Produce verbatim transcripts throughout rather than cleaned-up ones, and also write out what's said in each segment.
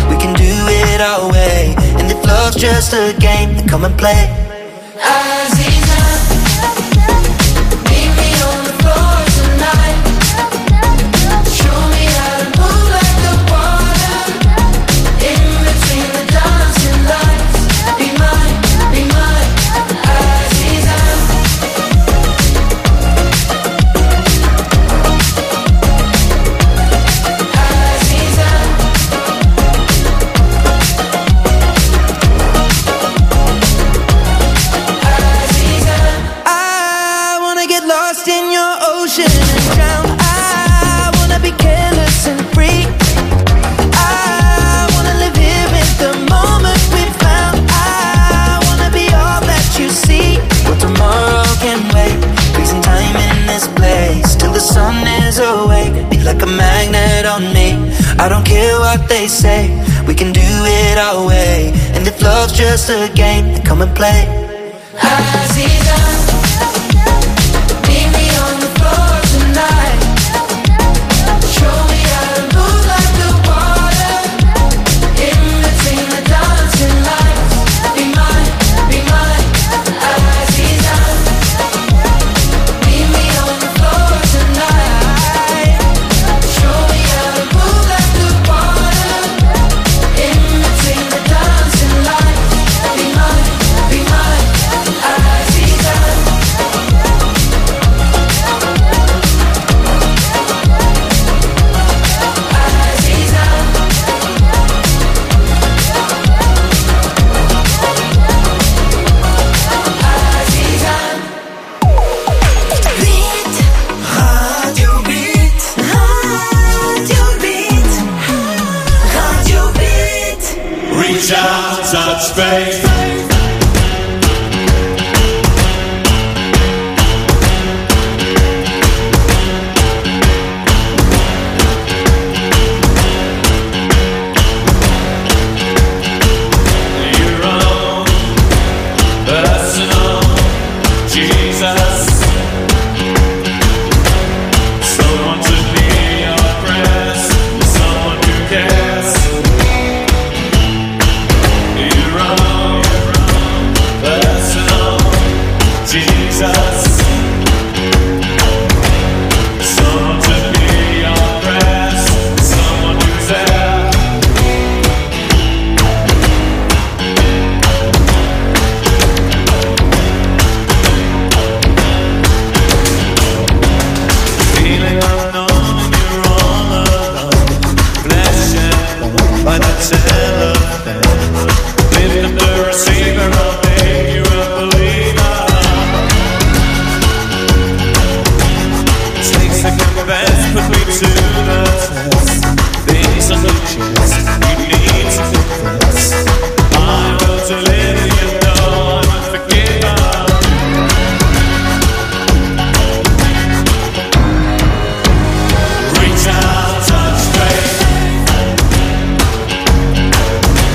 we can do it our way. And if love's just a game, then come and play. Aziza, meet me on the floor tonight. Show me how to move like the water in between the dancing lights. Be mine, be mine, Aziza. Aziza. Aziza. I wanna get lost in your ocean and drown. I wanna be careless and free. I wanna live here in the moment we found. I wanna be all that you see. But tomorrow can wait. Freezing time in this place till the sun is awake. Be like a magnet on me. I don't care what they say. We can do it our way. And if love's just a game, then come and play. Aziza, meet me on the floor tonight. Show me how to move like the water in between the dancing lights. Be mine, be mine, Aziza. Meet me on the floor tonight. Show me how to move like the water in between the dancing lights. Be mine, be mine, Aziza. Aziza. Aziza. Beat, Radio Beat, Radio Beat, Radio Beat. Reach out, touch faith. Your own personal Jesus. Someone to be your prayers, someone who cares. Your own personal Jesus. Someone to be your prayers, someone who's there. Feeling unknown, you're all alone. Flesh and bone by the telephone. Lift up the receiver, I'll make you a believer. Snakes that confess put me to the test. Things are no chance, you need to confess. I will deliver you, know I'm a forgiver. Reach out, touch faith.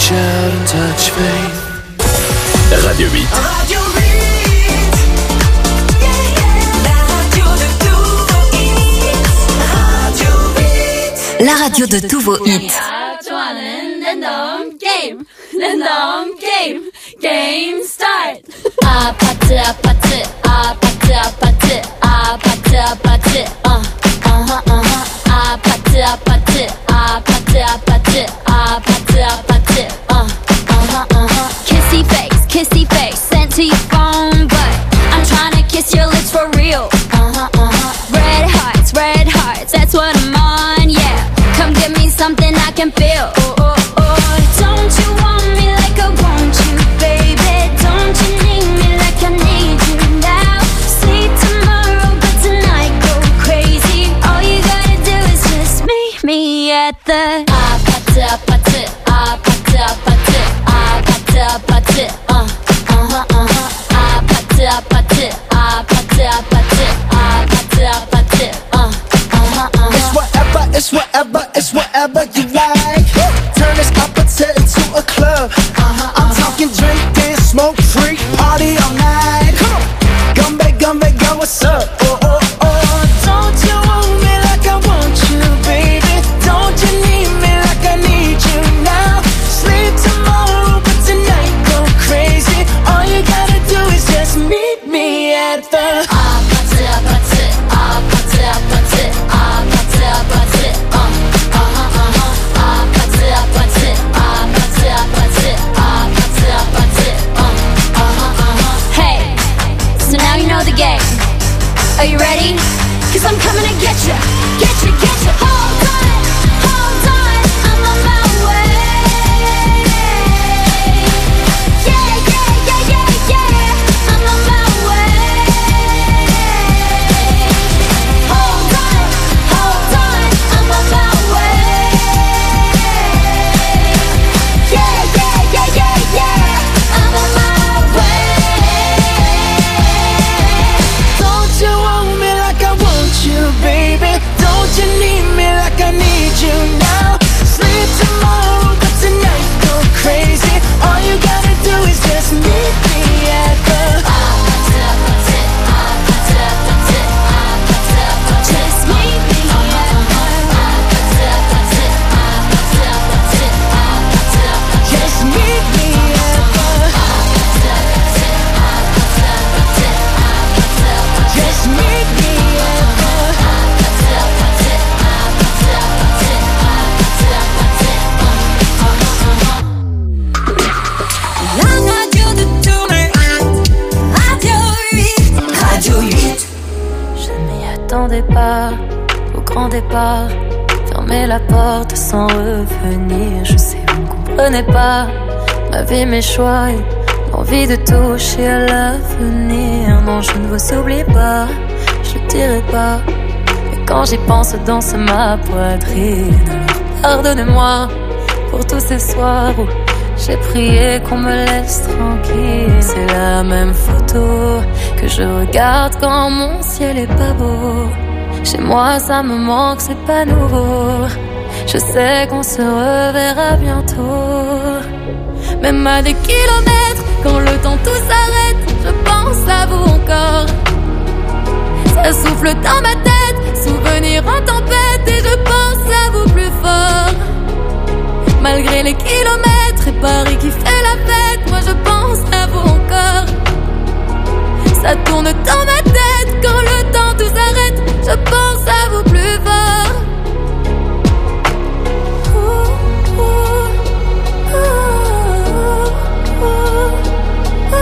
reach out and touch faith. Radio huit. Radio huit. Yeah, yeah. La radio de tous vos hits. Radio huit. La radio de tous vos hits. 좋아하는 랜덤 게임 랜덤 게임 게임 스타트. 아파트 아파트 아파트 아파트 아파트 아파트 어 어허 어허 아파트 아파트 아파트 아파트 아파트 아파트 어 어허 어허 kissy face kissy face sent to your phone but I'm trying to kiss your lips for real. Uh-huh uh-huh red hearts red hearts that's what I'm on. Yeah, come give me something I can feel. Oh, oh, oh. Don't you want me like I want you, baby? Don't you need me like I need you now? Sleep tomorrow, but tonight go crazy. All you gotta do is just meet me at the 아파트 아파트 아파트 아파트 아파트 아파트 uh uh-huh uh-huh 아파트 아파트 아파트 아파트 아파트 아파트 uh uh-huh uh-huh It's whatever, it's whatever, it's whatever you like. Turn this opposite into a club. Uh-huh, I'm uh-huh. talking drink, dance, smoke, freak, party all night. Come on, Gumbe, Gumbe, go, what's up? Oh, oh, oh. Don't you want me like I want you, baby? Don't you need me like I need you now? Sleep tomorrow, but tonight go crazy. All you gotta do is just meet me at the 아파트 아파트 아파트 아파트 아파트 아파트 어 어허 어허 아파트 아파트 아파트 아파트 아파트 아파트 어 어허 어허 Hey, so now you know the game. Are you ready? Cause I'm coming to get you, get you, get you. Hold on, hold on, I'm on my way. Yeah, yeah, yeah, yeah, yeah, I'm on my way. Hold on, hold on, I'm on my way. Yeah, yeah, yeah, yeah, yeah, I'm on my way. Don't you want me like I want you, baby? Don't you need me like I need you now? Sleep tomorrow, but tonight go crazy. All you gotta do is just meet me at the 아파트 아파트 아파트 아파트 아파트 아파트 Just meet me at the 아파트 아파트 아파트 아파트 아파트 아파트 Just meet me at the 아파트 아파트 아파트 아파트 아파트 아파트 Just meet me at the 아파트 아파트 아파트 아파트 아파트 아파트 La radio de tous mes Radio huit. Radio huit. Je ne m'y attendais pas au grand départ. Fermer la porte sans revenir. Je sais, vous ne comprenez pas ma vie, mes choix et l'envie de toucher à l'avenir. Non, je ne vous oublie pas, je ne dirai pas. Mais quand j'y pense, danse ma poitrine. Alors pardonnez-moi pour tous ces soirs où j'ai prié qu'on me laisse tranquille. C'est la même photo que je regarde quand mon ciel est pas beau. Chez moi ça me manque, c'est pas nouveau. Je sais qu'on se reverra bientôt. Même à des kilomètres, quand le temps tout s'arrête, je pense à vous encore. Ça souffle dans ma tête, souvenir en tempête, et je pense à vous plus fort. Malgré les kilomètres et Paris qui fait la fête, moi je pense à vous encore. Ça tourne dans ma tête, quand le temps tout s'arrête, je pense à vous plus fort. Ouh, ouh, ouh, ouh,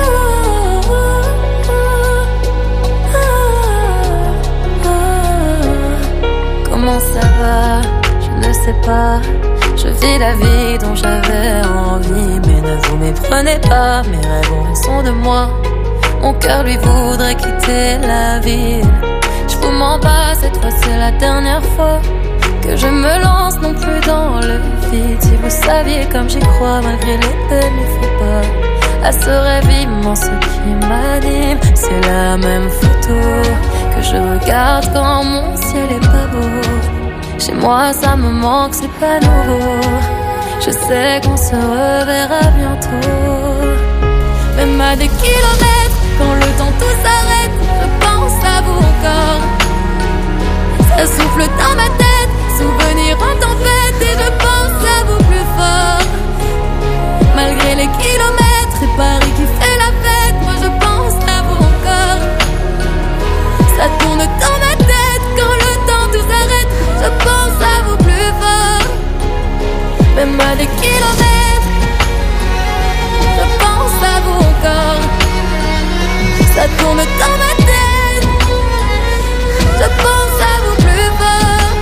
ouh, ouh. Comment ça va? Je ne sais pas. Je vis la vie dont j'avais envie. Mais ne vous méprenez pas, mes rêves ont raison de moi. Mon cœur lui voudrait quitter la ville. Je vous mens pas, cette fois c'est la dernière fois que je me lance non plus dans le vide. Si vous saviez comme j'y crois malgré les peines, il faut pas à ce rêve immense qui m'anime. C'est la même photo que je regarde quand mon ciel est pas beau. Chez moi ça me manque, c'est pas nouveau. Je sais qu'on se reverra bientôt. Même à des kilomètres, quand le temps tout s'arrête, je pense à vous encore. Ça souffle dans ma tête, souvenirs en tempête, et je pense à vous plus fort. Malgré les kilomètres et Paris qui fait la fête, moi je pense à vous encore. Ça tourne dans ma tête, quand le temps tout s'arrête, je pense à vous plus fort. Même à des kilomètres, je pense à vous encore. Ça tourne dans ma tête, je pense à vous plus fort.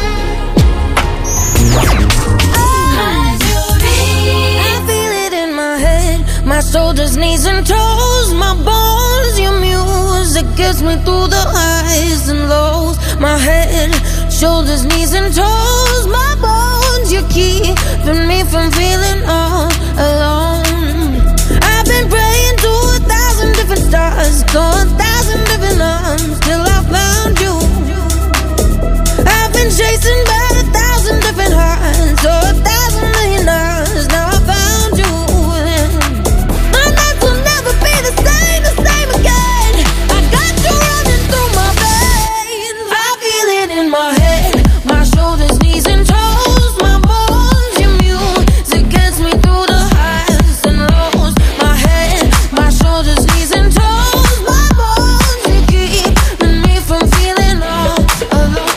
I feel it in my head, my shoulders, knees and toes, my bones, your music gets me through the highs and lows. My head, shoulders, knees and toes, my bones, you keeping me from feeling all alone. I've been praying to a thousand different stars, to a thousand different arms, till I found you. I've been chasing by a thousand different hearts, to a thousand million hours, now I found you. My nights will never be the same, the same again. I got you running through my veins. I feel it in my head, my shoulders, knees and toes, my bones, your music gets me through the highs and lows. My head, my shoulders, knees and toes, my bones, you keeping me from feeling all alone.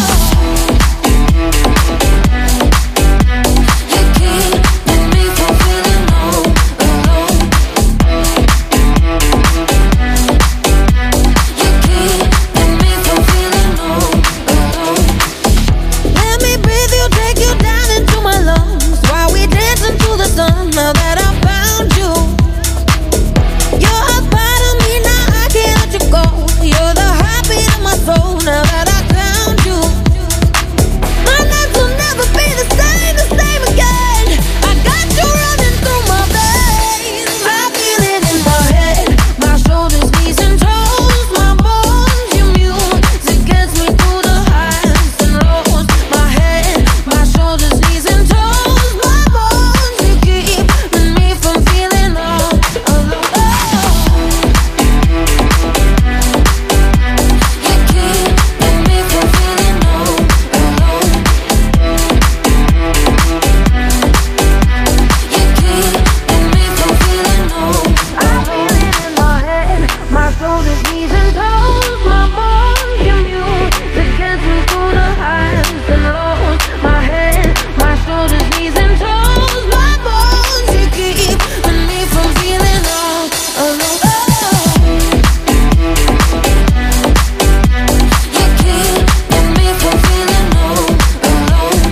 You keeping me from feeling all alone. You keeping me from feeling all alone. Let me breathe you, take you down into my lungs, while we dance into the sun. Now that I found you, you're a part of me, now I can't let you go. You're the heartbeat of my soul, now that I found you. My nights will never be the same, the same again. I got you running through my veins. I feel it in my head, my shoulders, knees and toes, my bones, your music gets me through the highs and lows. My head, my shoulders, knees and toes, my bones, you keeping me from feeling all alone. You keeping me from feeling all alone. You keeping me from feeling all alone. I feel it in my head, my shoulders, knees and toes, my bones, your music gets me through the highs and lows. My head, my shoulders, knees and toes, my bones, you keeping me from feeling all alone. You keeping me from feeling all alone.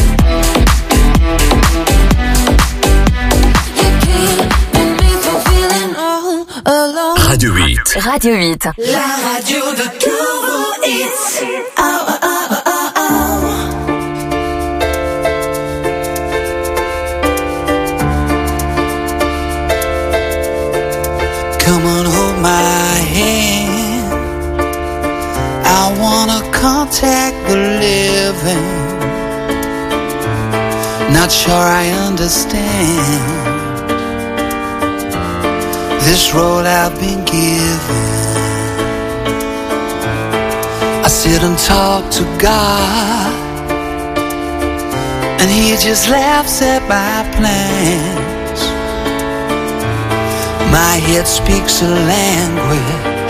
You keeping me from feeling all alone. Radio huit. Radio huit. La radio de Touveau Hits. Oh, oh, oh, oh, oh. Come on, hold my hand. I wanna contact the living. Not sure I understand this role I've been given. I sit and talk to God, and He just laughs at my plans. My head speaks a language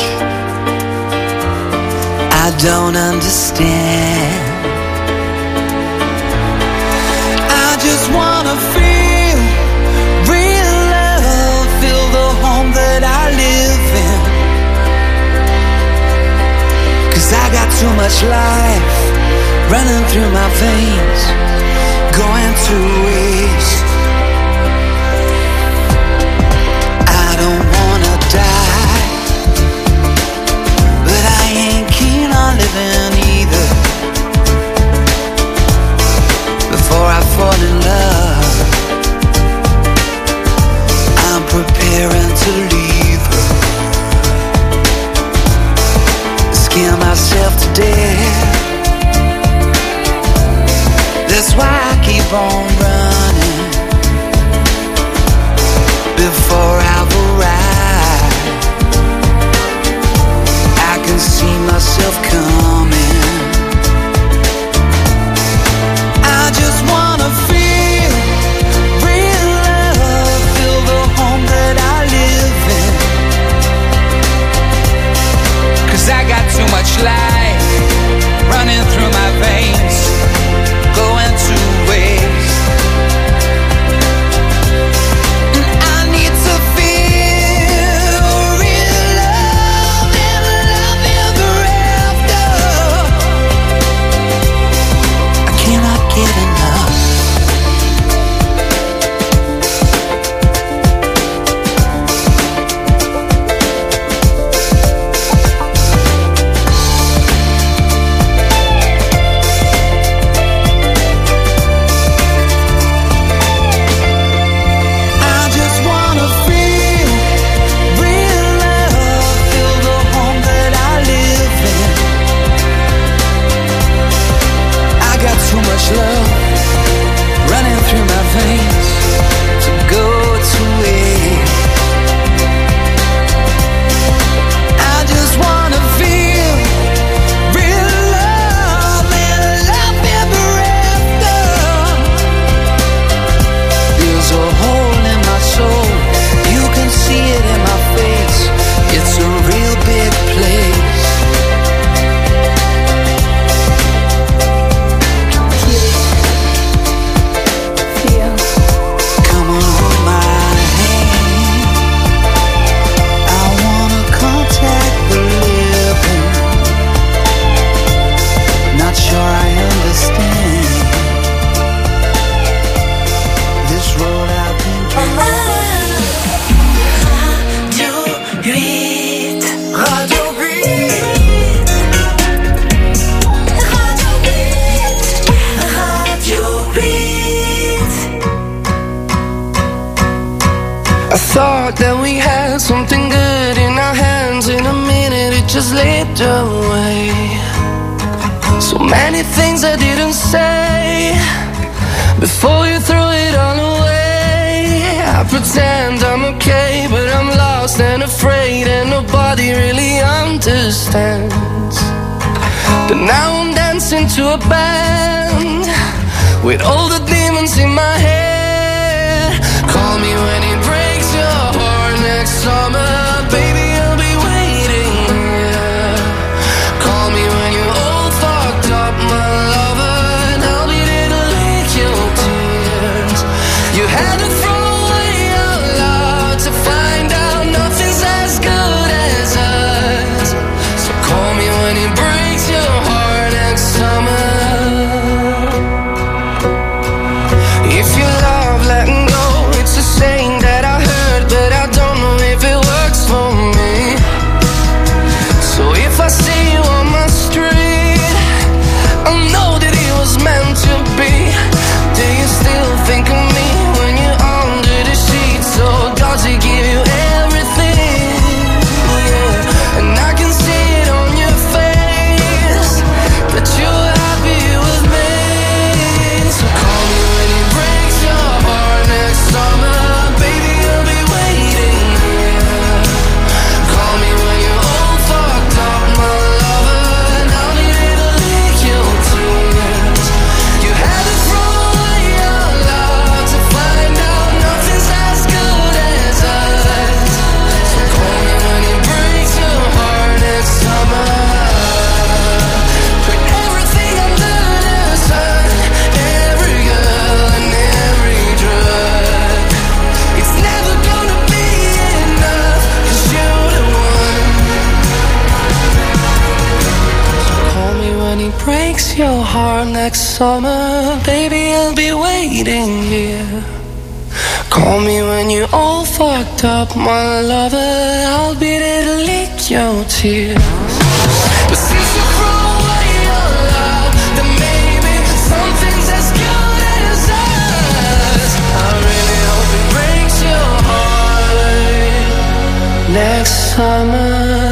I don't understand. I just wanna feel real love, feel the home that I live in. 'Cause I got too much life running through my veins, going to waste. I don't wanna die, but I ain't keen on living either. Before I fall in love, I'm preparing to leave her. Scare myself to death. That's why I keep on running. thought that we had something good in our hands. In a minute it just slipped away. So many things I didn't say before you threw it all away. I pretend I'm okay, but I'm lost and afraid, and nobody really understands. But now I'm dancing to a band with all the demons in my head. Call me when it breaks your heart next summer, baby, I'll be waiting, yeah. Call me when you're all fucked up, my lover, and I'll be there to lick your tears. You had to throw away your love to find out nothing's as good as us. So call me when it breaks your heart next summer. If you love letting go, it's a saying that I heard, but I don't know if it works for me. So if I see you on my street, I know that it was meant to be. Do you still think of me when you're under the sheets? So God to give you everything, yeah. And I can see it on your face that you're happy with me. So call me when it breaks your heart next summer, baby, I'll be waiting, yeah. Call me when you're all fucked up, my lover, and I'll be there to lick your tears. You had to throw away your love to find out nothing's as good as us. So call me when it breaks your heart next summer. Put everything under the sun, every girl and every drug. It's never gonna be enough, 'cause you're the one. So call me when it breaks your heart next summer, baby, I'll be waiting here. Call me when you're all fucked up, my lover, I'll be there to lick your tears. But since you threw away your love, then maybe something's as good as us. I really hope it breaks your heart next summer.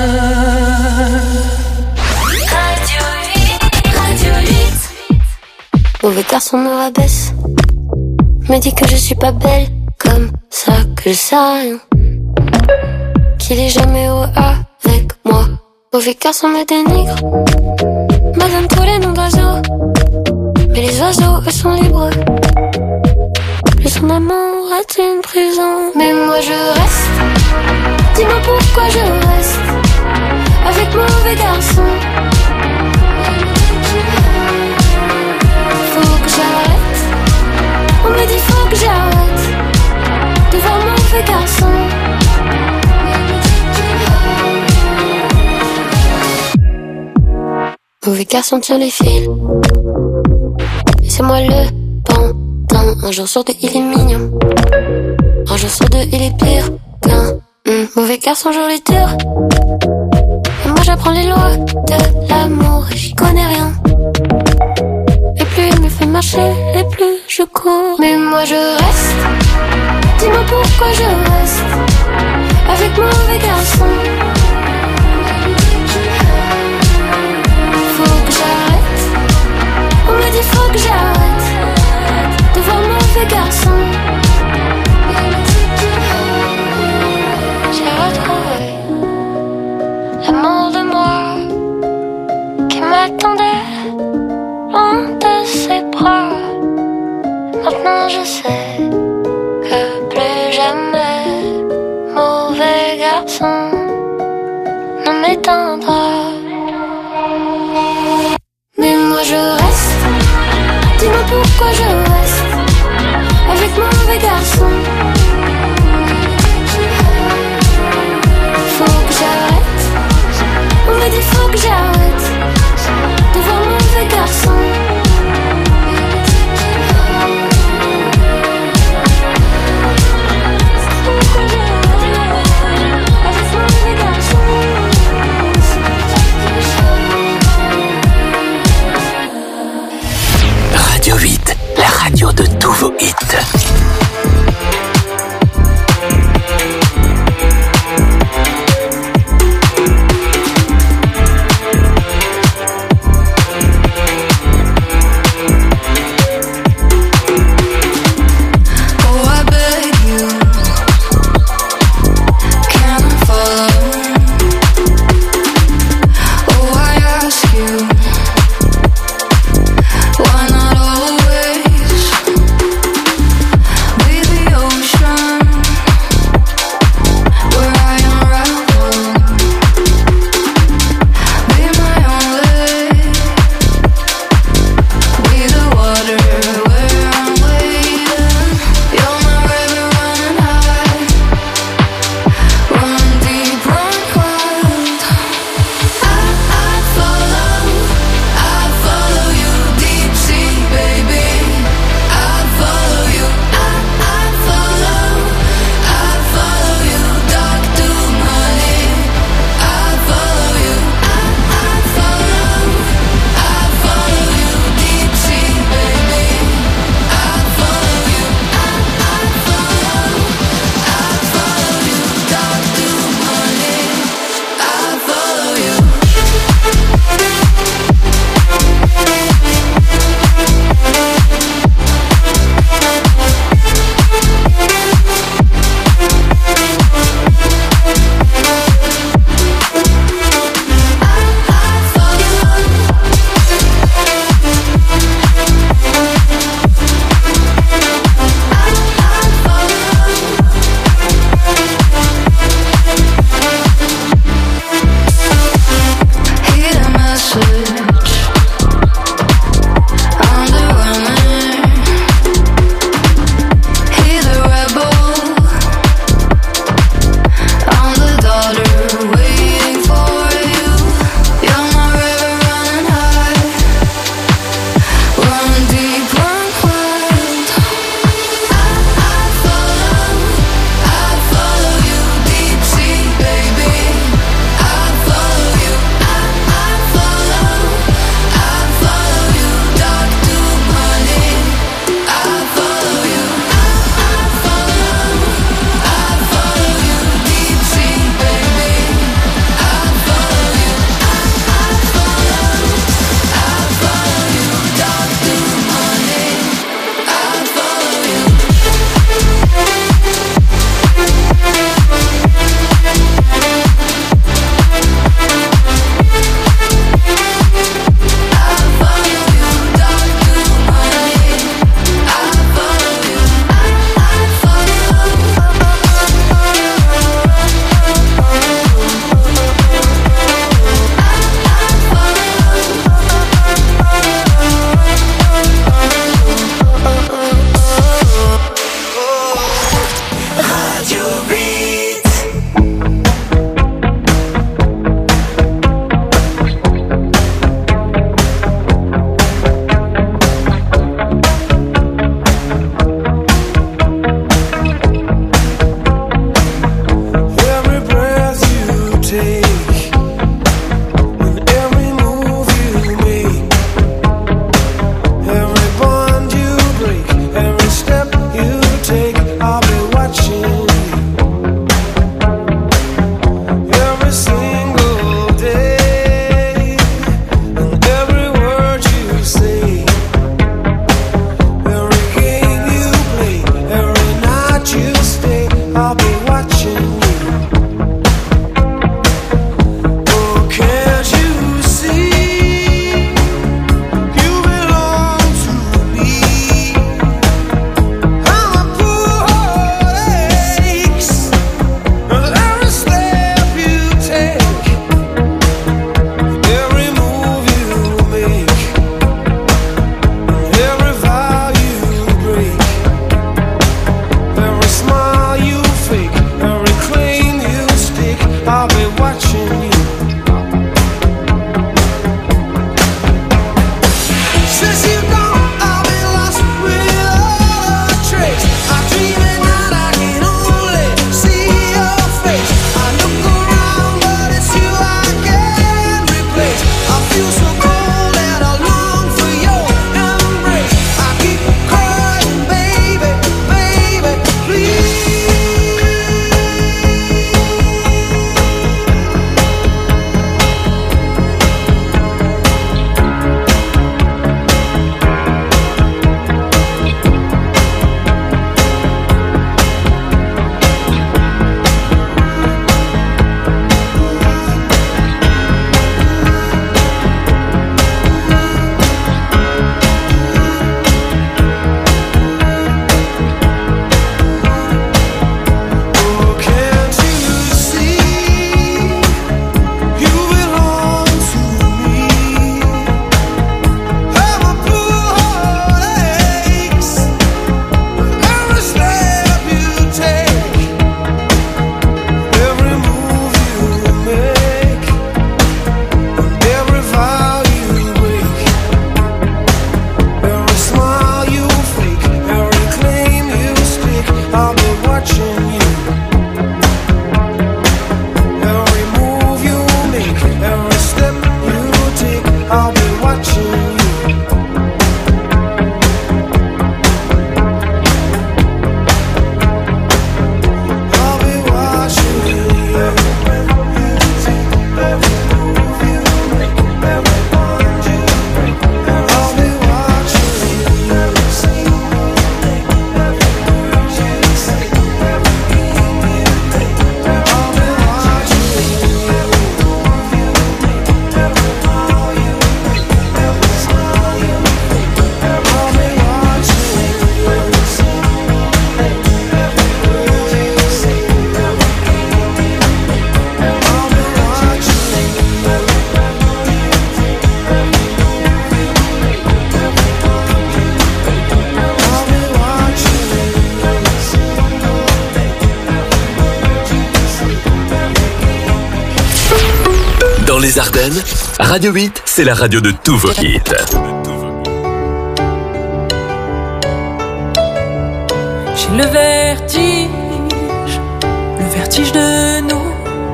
Mauvais garçon me rabaisse, me dit que je suis pas belle, comme ça que je sais rien, qu'il est jamais heureux avec moi. Mauvais garçon me dénigre, me donne tous les noms d'oiseaux, mais les oiseaux eux sont libres. Le son d'amour est une prison, mais moi je reste. Dis-moi pourquoi je reste avec mauvais garçon. Faut que j'arrête, on me dit faut que j'arrête de voir mauvais garçon. Mauvais garçon tient les fils, et c'est moi le pantin. Un jour sur deux il est mignon, un jour sur deux il est pire qu'un mmh. Mauvais garçon joue les durs, et moi j'apprends les lois de l'amour et j'y connais rien. Et plus il me fait marcher, et plus je cours. Mais moi je reste, dis-moi pourquoi je reste avec mauvais garçon. Faut que j'arrête, on me dit faut que j'arrête de voir mauvais garçon. J'ai retrouvé l'amour de moi qui m'attendait loin de ses bras. Maintenant je sais que plus jamais mauvais garçon ne m'éteindra. Mais moi je reste, dis-moi les Ardennes, Radio huit, c'est la radio de tous vos hits. J'ai le vertige, le vertige de nous.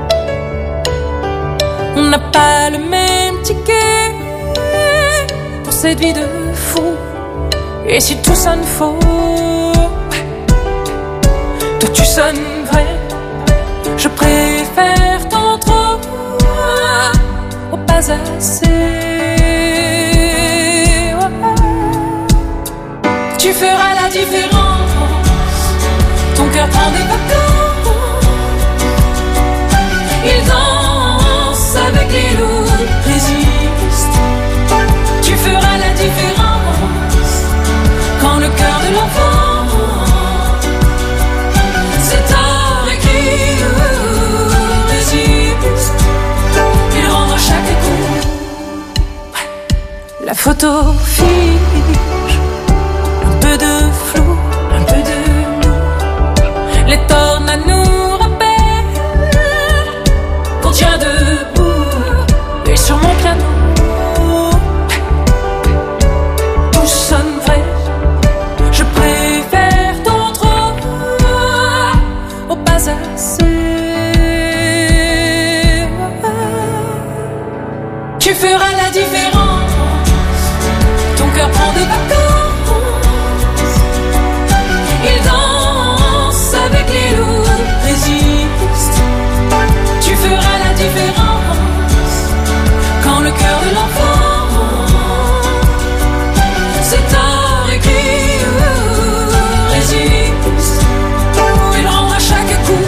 On n'a pas le même ticket pour cette vie de fou. Et si tout sonne faux, toi tu sonnes vrai. Je préfère tant trop au pas assez. Tu feras la différence. Ton cœur prend des vacances. Il danse avec les loups, résiste. Tu feras la différence. Quand le cœur de l'enfant c'est un qui résiste. Il rend à chaque coup. La photo fige. Un peu de flou, un peu de nous. Les tornades nous rappellent qu'on tient debout. Et sur mon piano tout sonne vrai. Je préfère ton trop au pas assez. Tu feras la différence. Ton cœur prend des vacances. Il danse avec les loups, résiste. Tu feras la différence. Quand le cœur de l'enfant c'est un qui résiste. Il rend à chaque coup.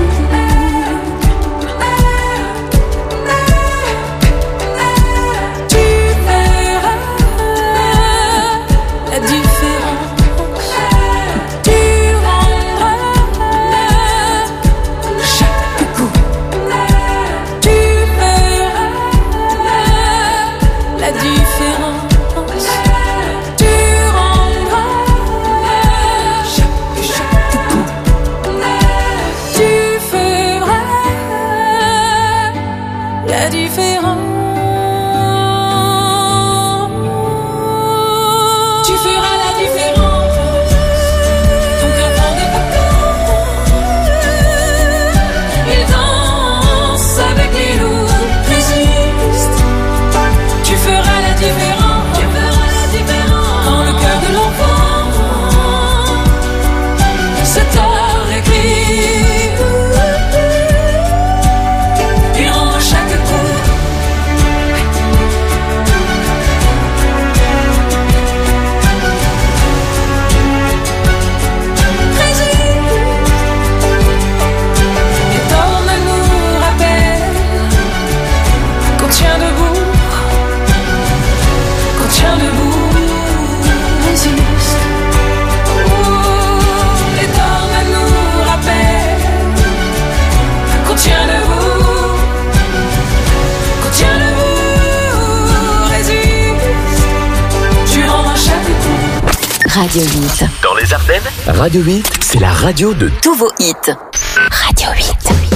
Radio huit. Dans les Ardennes, Radio huit, c'est la radio de tous vos hits. Radio huit.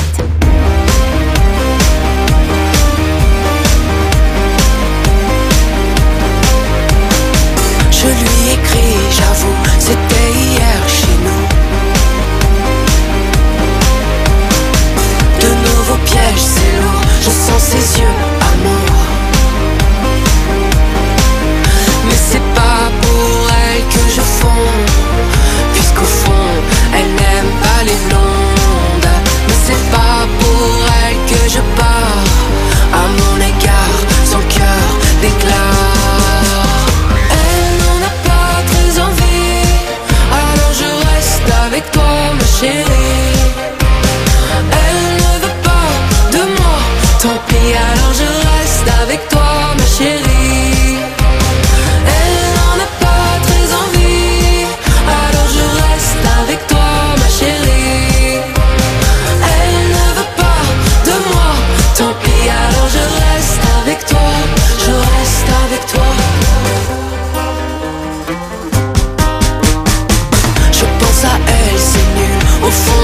Je lui écris, j'avoue, c'était hier chez nous. De nouveaux pièges, c'est lourd, je sens ses yeux à moi. Mais c'est pas pour elle que je fonds, puisqu'au fond, elle n'aime pas les blondes. Mais c'est pas pour elle que je pars, à mon égard, son cœur déclare. Elle n'en a pas très envie, alors je reste avec toi, ma chérie. Elle ne veut pas de moi, tant pis, alors je reste avec toi, ma chérie. Au fond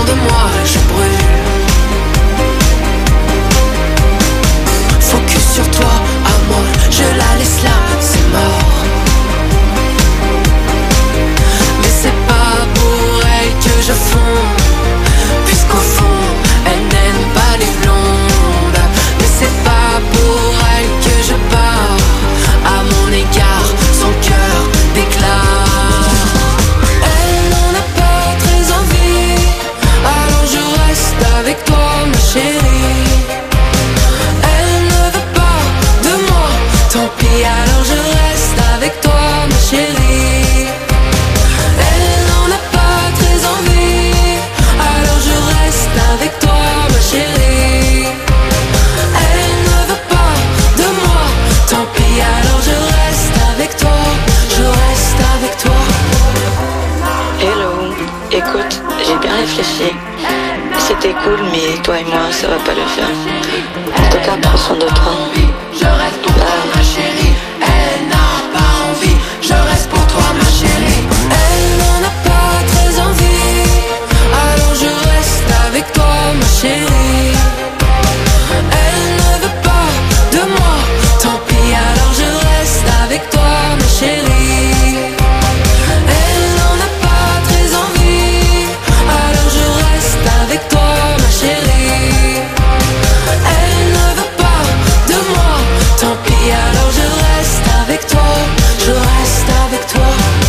écoute, j'ai bien réfléchi. C'était cool, mais toi et moi, ça va pas le faire. En tout cas, prends soin de toi. Je reste pour toi, ma chérie. Elle n'a pas envie. Je reste pour toi, ma chérie. Elle n'en a pas très envie. Alors je reste avec toi, ma chérie. Elle ne veut pas de moi. Tant pis, alors je reste avec toi, ma chérie. Elle n'en a pas très envie. Alors je reste avec toi, ma chérie. Elle ne veut pas de moi. Tant pis, alors je reste avec toi. Je reste avec toi.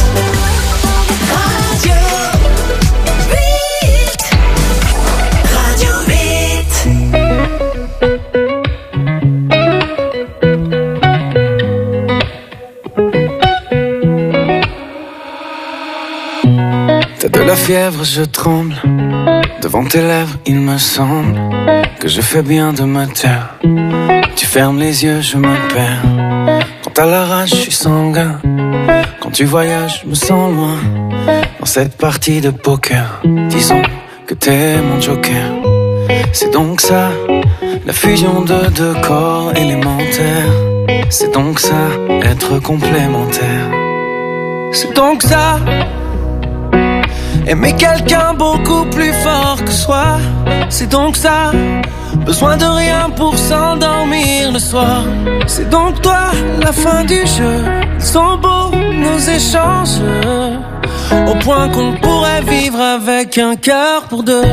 Radio huit. Radio huit. T'as de la fièvre, je tremble. Devant tes lèvres, il me semble que je fais bien de me taire. Tu fermes les yeux, je me perds. Quand à la rage, je suis sanguin. Quand tu voyages, je me sens loin. Dans cette partie de poker, disons que t'es mon joker. C'est donc ça, la fusion de deux corps élémentaires. C'est donc ça, être complémentaire. C'est donc ça, aimer quelqu'un beaucoup plus fort que soi. C'est donc ça, besoin de rien pour s'endormir le soir. C'est donc toi, la fin du jeu. Ils sont beaux nos échanges, au point qu'on pourrait vivre avec un cœur pour deux.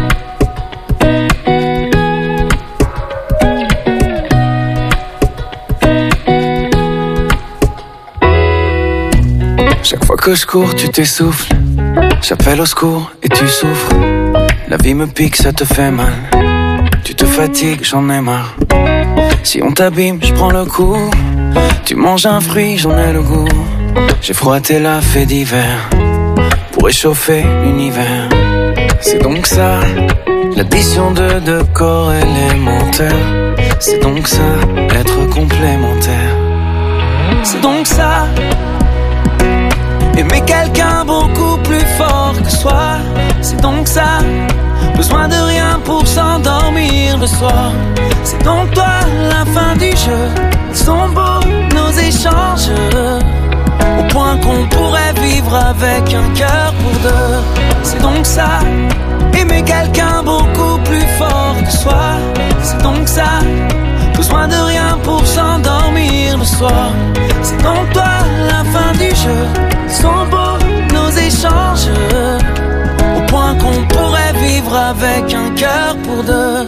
Chaque fois que je cours, tu t'essouffles. J'appelle au secours et tu souffres. La vie me pique, ça te fait mal. Tu te fatigues, j'en ai marre. Si on t'abîme, je prends le coup. Tu manges un fruit, j'en ai le goût. J'ai froissé la fée d'hiver pour réchauffer l'univers. C'est donc ça, l'addition de deux corps élémentaires. C'est donc ça, être complémentaire. C'est donc ça, aimer quelqu'un beaucoup plus fort que soi. C'est donc ça, besoin de rien pour s'endormir le soir. C'est donc toi, la fin du jeu. Ils sont beaux nos échanges, au point qu'on pourrait vivre avec un cœur pour deux. C'est donc ça, aimer quelqu'un beaucoup plus fort que soi. C'est donc ça, besoin de rien pour s'endormir le soir. C'est donc toi, la fin du jeu. Ils sont beaux nos échanges, au point qu'on pourrait vivre avec un cœur pour deux.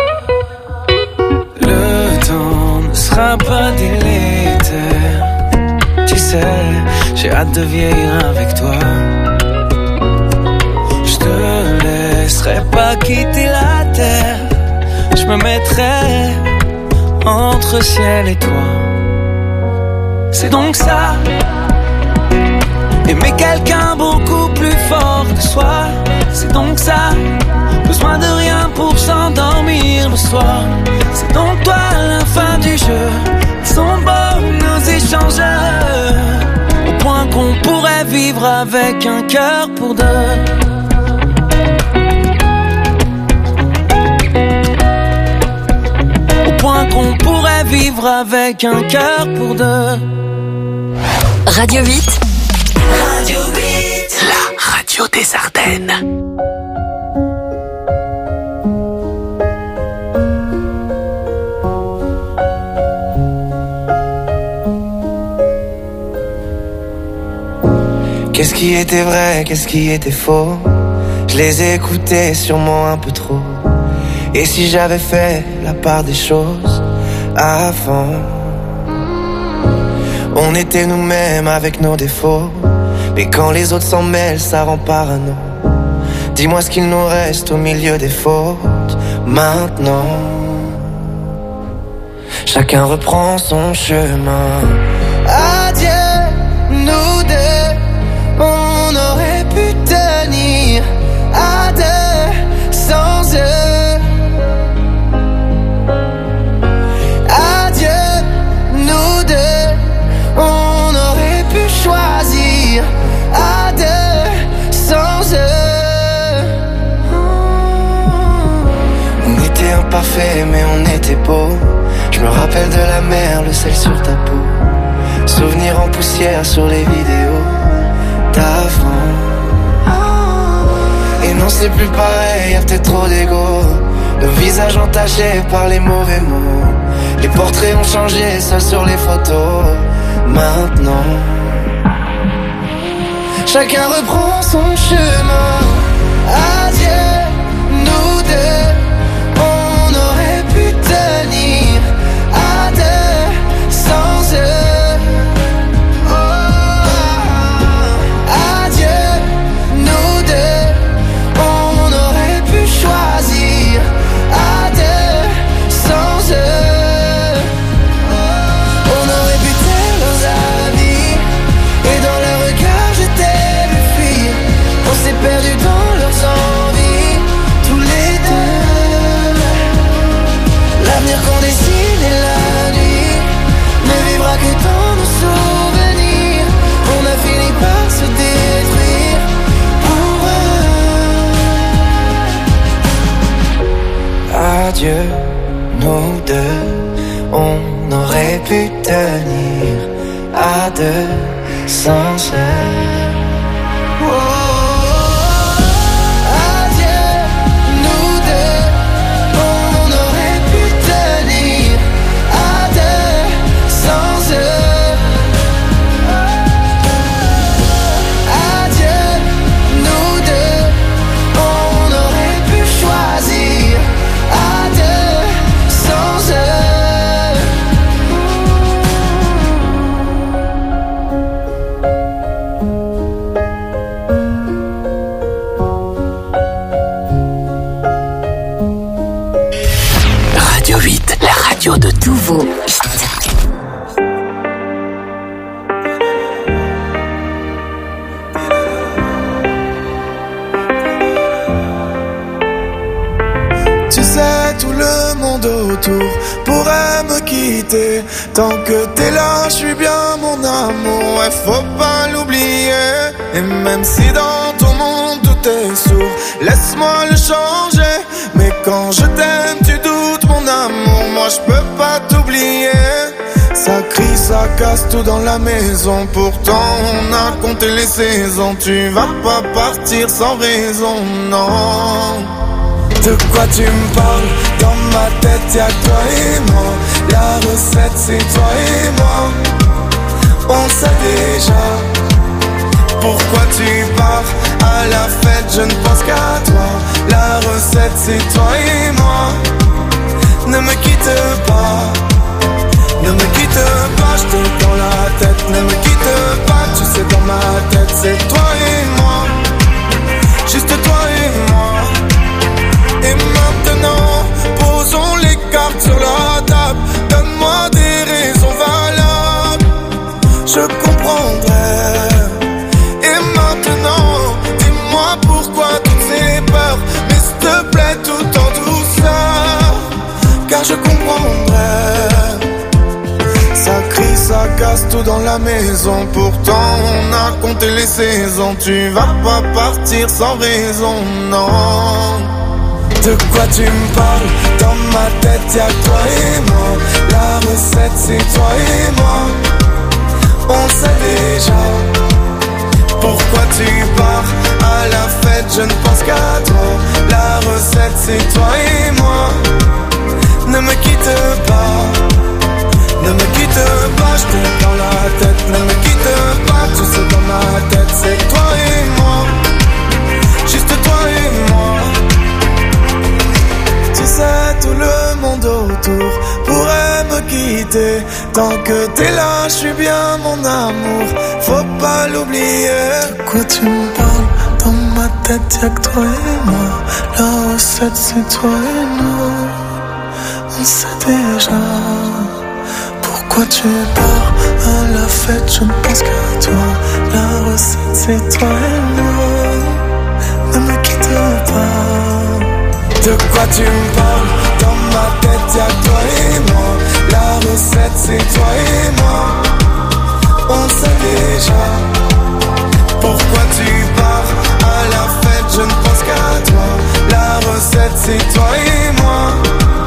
Le temps ne sera pas délétère. Tu sais, j'ai hâte de vieillir avec toi. Je te laisserai pas quitter la terre. Je me mettrai entre ciel et toi. C'est donc ça, aimer quelqu'un beaucoup plus fort que soi. C'est donc ça, besoin de rien pour s'endormir le soir. C'est donc toi, la fin du jeu. Ils sont beaux nos échanges, au point qu'on pourrait vivre avec un cœur pour deux. Au point qu'on pourrait vivre avec un cœur pour deux. Radio huit. Radio huit. La radio des Ardennes. Qu'est-ce qui était vrai, qu'est-ce qui était faux? Je les ai écoutés sûrement un peu trop. Et si j'avais fait la part des choses avant? On était nous-mêmes avec nos défauts, mais quand les autres s'en mêlent, ça rend parano. Dis-moi ce qu'il nous reste au milieu des fautes maintenant. Chacun reprend son chemin. Adieu, nous deux, on aurait pu tenir à deux sans eux. Adieu, nous deux, on aurait pu choisir à deux sans eux. parfait mais on était beau. Je me rappelle de la mer, le sel sur ta peau. Souvenirs en poussière sur les vidéos d'avant. Et non c'est plus pareil, y'a peut-être trop d'ego. Nos visages entachés par les mauvais mots. Les portraits ont changé, seuls sur les photos. Maintenant chacun reprend son chemin. Adieu, nous deux. On aurait pu tenir à deux sans eux. Oh, adieu, nous deux. On aurait pu choisir à deux sans eux. On aurait pu taire leurs avis et dans leur regard je t'ai vu fuir. On s'est perdu dans leurs envies, tous les deux. L'avenir qu'on dessine et la nuit ne vivra que dans nos souvenirs. On a fini par se détruire pour eux. Adieu, nous deux. On aurait pu tenir à deux sans eux. Oh. De tous vos hits. Tu sais, tout le monde autour pourrait me quitter. Tant que t'es là, je suis bien mon amour. Ouais, faut pas l'oublier. Et même si dans ton monde tout est sourd, laisse-moi le changer. Mais quand je t'aime, tu doutes mon amour. Moi je peux pas t'oublier. Ça crie, ça casse tout dans la maison. Pourtant on a compté les saisons. Tu vas pas partir sans raison, non. De quoi tu me parles? Dans ma tête y'a que toi et moi. La recette c'est toi et moi. On sait déjà. Pourquoi tu pars à la fête? Je ne pense qu'à toi. La recette c'est toi et moi. Ne me quitte pas. Ne me quitte pas, je t'ai dans la tête. Ne me quitte pas, tu sais dans ma tête c'est toi et moi. Juste toi et moi. Et maintenant, posons les cartes sur la table. Donne-moi des raisons valables. Je comprendrai. Et maintenant, dis-moi pourquoi toutes ces peurs. Mais s'il te plaît, tout en douceur. Car je comprendrai. Ça crie, ça casse tout dans la maison. Pourtant on a compté les saisons. Tu vas pas partir sans raison, non. De quoi tu me parles? Dans ma tête y'a que toi et moi. La recette c'est toi et moi. On sait déjà. Pourquoi tu pars à la fête? Je ne pense qu'à toi. La recette c'est toi et moi. Ne me quitte pas. Ne me quitte pas, je t'ai dans la tête. Ne me quitte pas, tu sais dans ma tête c'est toi et moi. Juste toi et moi. Tu sais tout le monde autour pourrait me quitter. Tant que t'es là, je suis bien mon amour. Faut pas l'oublier. De quoi tu me parles? Dans ma tête y'a que toi et moi. La recette c'est toi et moi. On sait déjà. Pourquoi tu pars à la fête? Je ne pense qu'à toi. La recette c'est toi et moi. Ne me quitte pas. De quoi tu me parles? Dans ma tête y'a que toi et moi. La recette c'est toi et moi. On sait déjà. Pourquoi tu pars à la fête? Je ne pense qu'à toi. La recette c'est toi et moi.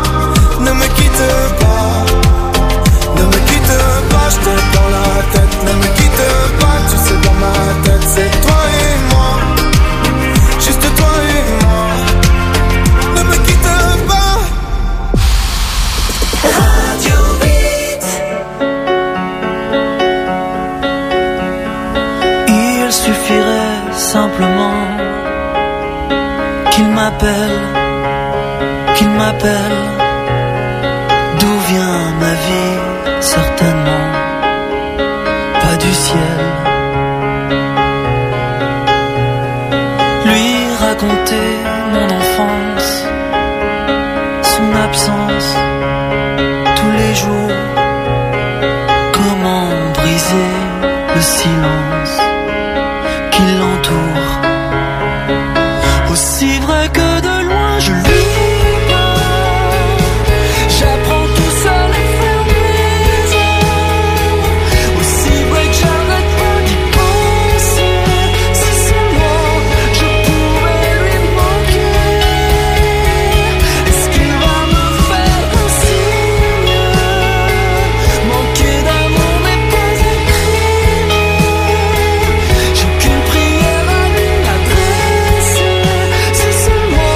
qu'il m'appelle, qu'il m'appelle. D'où vient ma vie? Certainement pas du ciel. Lui raconter mon enfance, son absence tous les jours. Comment briser le silence qui l'entoure? Aussi vrai que de loin je lui parle, j'apprends tout seul à faire mes heures. Aussi vrai que j'arrête pas d'y penser, si seulement je pouvais lui manquer. Est-ce qu'il va me faire un signe? Manquer d'amour n'est pas un crime. J'ai qu'une prière à lui adresser, si seulement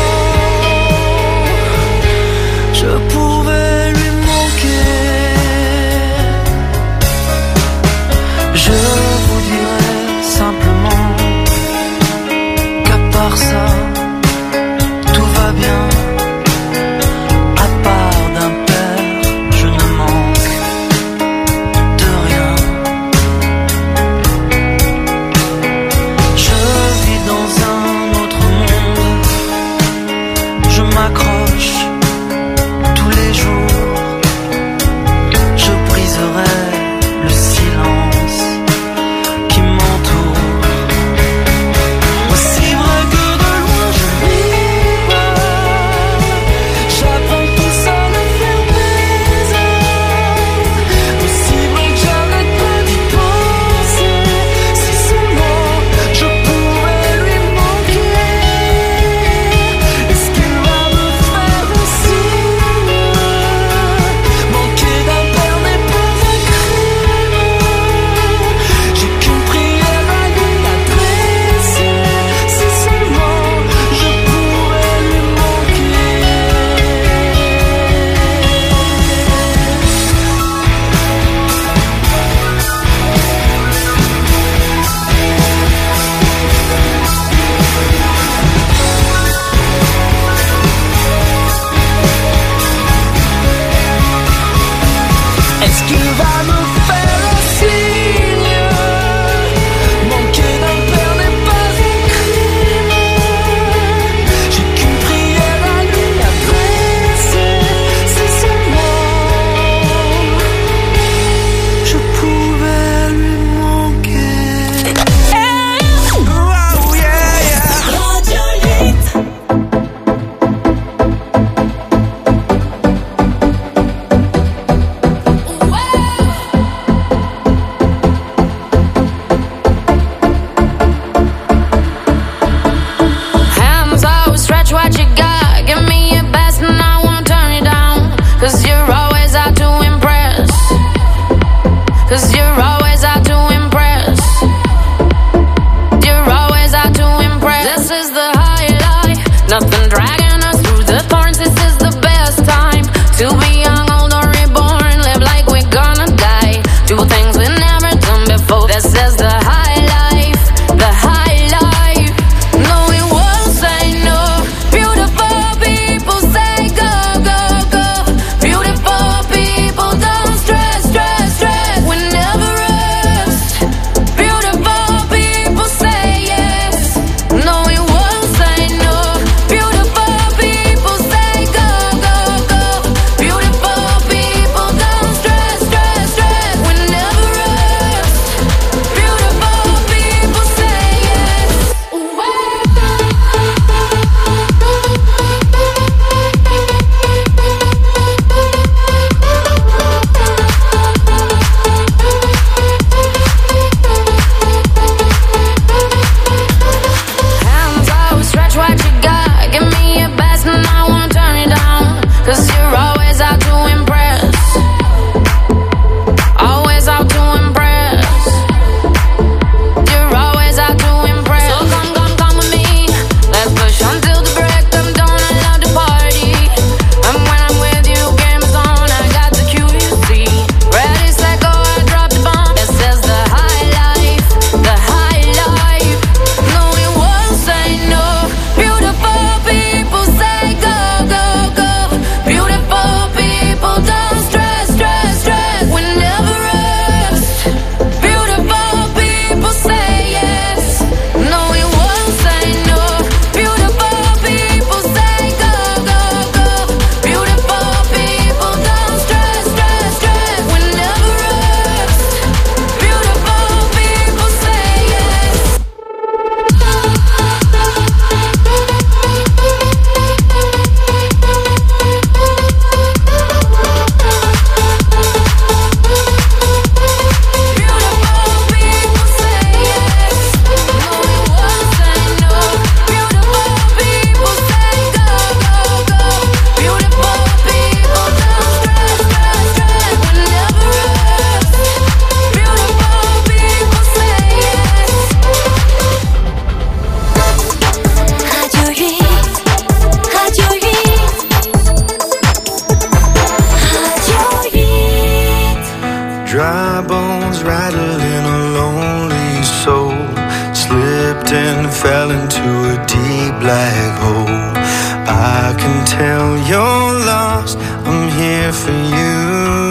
till you're lost, I'm here for you.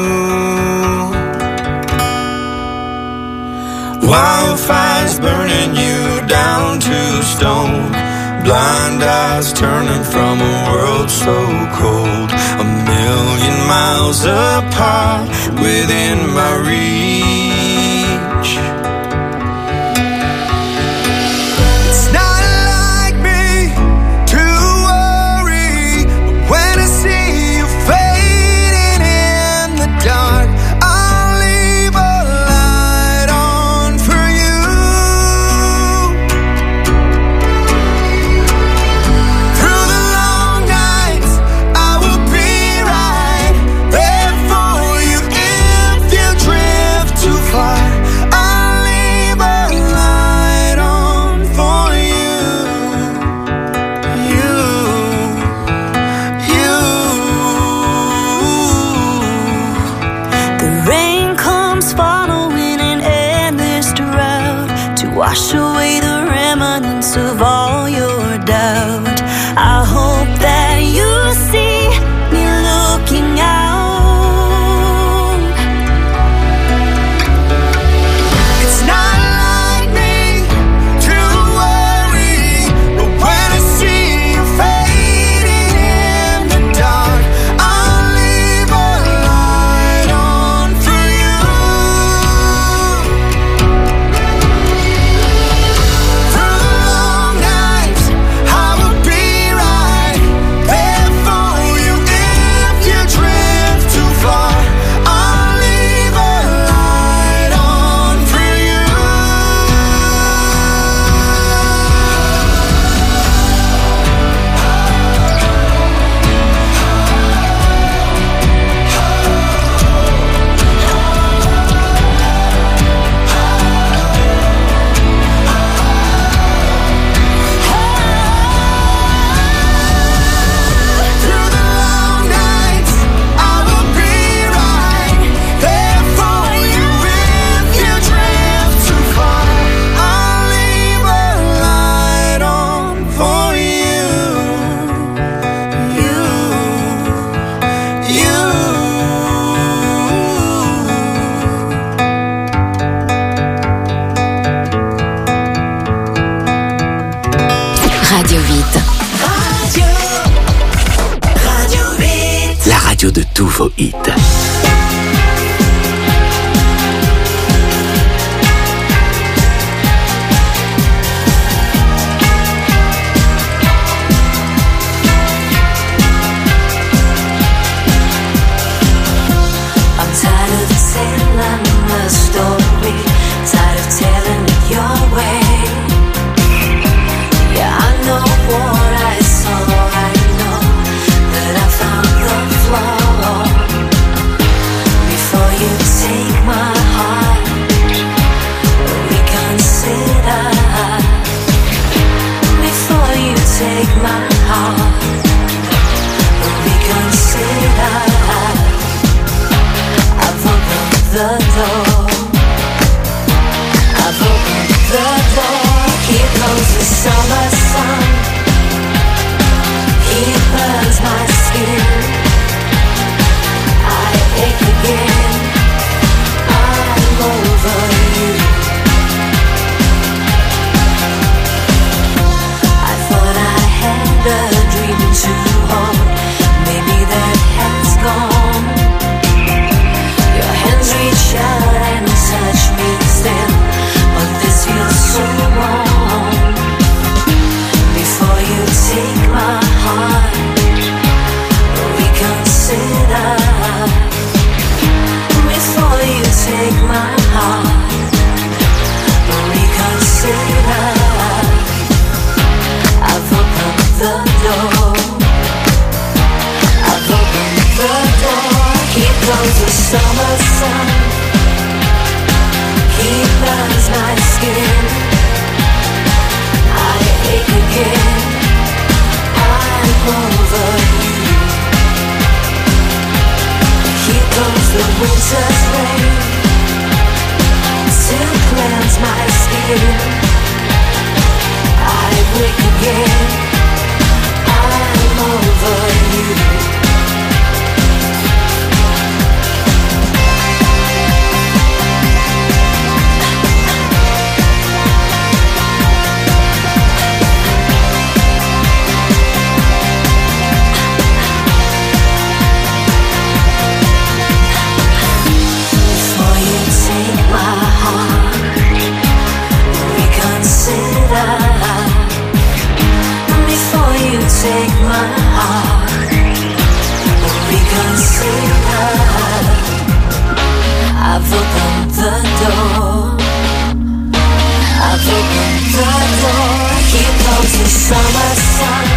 Wildfires burning you down to stone, blind eyes turning from a world so cold, a million miles apart within my reach. It's not like me to worry, but when I see you fading in the dark, I'll leave a light on for you. Through the long nights, I will be right there for you. If you drift too far, I'll leave a light on for you. You, you. The rain comes following an endless drought to wash away the remnants of all your doubt. I hope that you see me looking out. It's not like me to worry, but when I see you fading in the dark, I'll leave a light on for you. Through the long nights, I will be right there for you. If you drift too far, I'll leave a light on for you. Through the long nights, I will be right there for you. If you drift too far, I'll leave a light on for you. You, you. Radio huit. La radio de tous vos hits. I'm tired of telling my story, tired of telling it your way. Yeah, I know what I saw, I know that I found the flaw. Before you take my heart, reconsider. Before you take my heart, reconsider. I've opened the door. I've opened the door. Here comes the summer sun. He burns my skin. I ache again. I'm over you. I thought I had a dream to hold. Maybe that has gone. Your hands reach out and touch me still, but this feels so wrong. Before you take my heart, reconsider. Before you take my heart, reconsider. I've opened the door. I've opened the door. Here comes the summer sun. He burns my skin. I ache again. I'm over you. Here comes the winter's rain to cleanse my skin. I wake again. I'm over you. take my heart, reconsider. I've opened the door, I've opened the door. Here comes the summer sun.